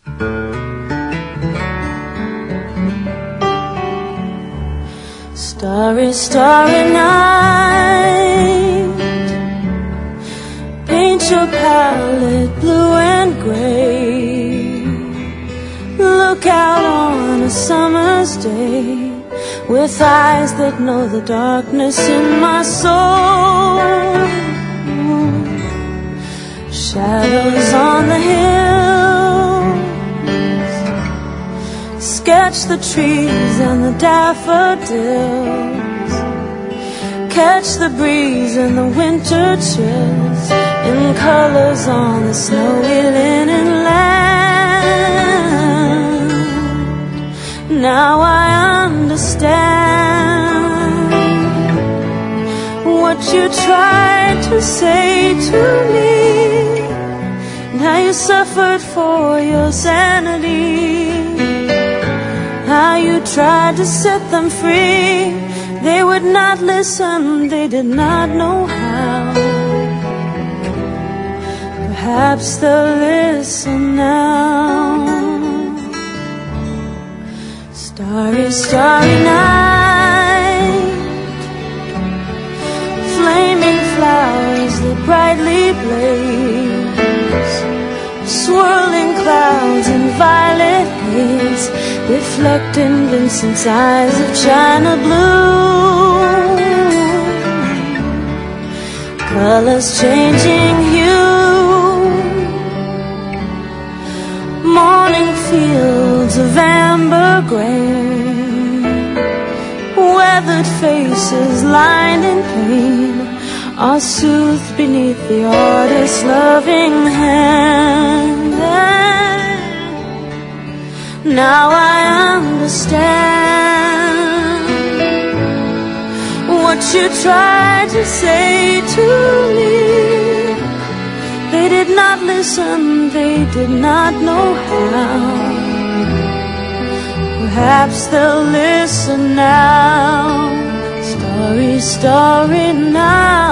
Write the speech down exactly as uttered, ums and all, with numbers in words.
Starry, starry night, paint your palette blue and gray. Look out on a summer's day with eyes that know the darkness in my soul. Shadows on the hills, sketch the trees and the daffodils, catch the breeze and the winter chills in colors on the snowy linen land. Now I understand what you tried to say to me, and how you suffered for your sanity, how you tried to set them free. They would not listen, they did not know how. Perhaps they'll listen now. Starry, starry night, flaming flowers that brightly blaze, swirling clouds in violet haze, reflecting Vincent's eyes of china blue, colors changing hue, morning fields of amber grain, weathered faces lined in pain are soothed beneath the artist's loving hand. Now I understand what you tried to say to me. They did not listen, they did not know how. Perhaps they'll listen now. Starry, starry night.